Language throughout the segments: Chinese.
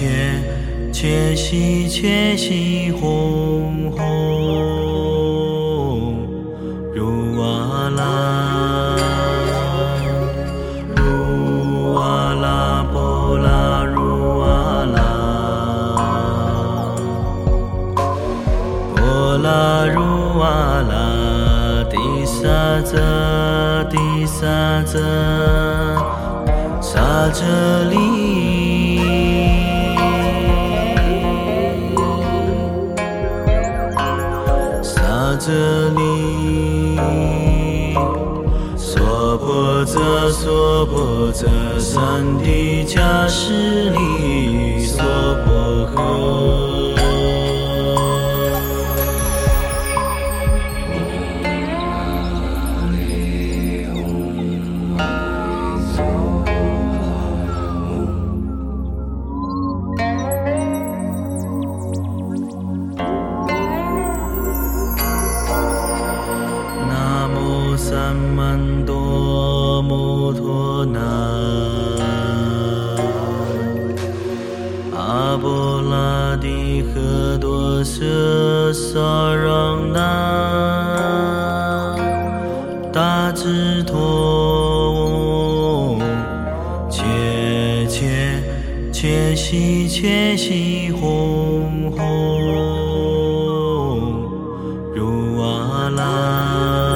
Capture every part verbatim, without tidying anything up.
且且兮且兮吽吽，如哇啦，如哇啦波啦，如哇啦，波啦如哇啦，地萨则地萨则萨则利。这里娑婆诃娑婆诃三谛迦室利娑婆诃。三曼多摩托那，阿波拉帝诃多舍萨让那，大智陀，且且且兮且兮吽吽，如哇啦。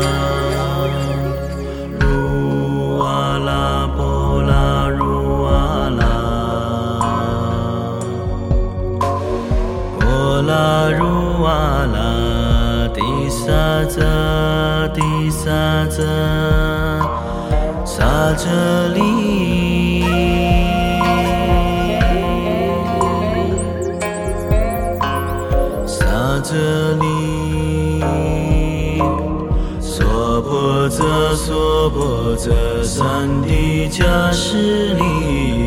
波啦如哇啦，地萨则地萨则萨则利，萨则利，娑婆诃娑婆诃三谛迦室利。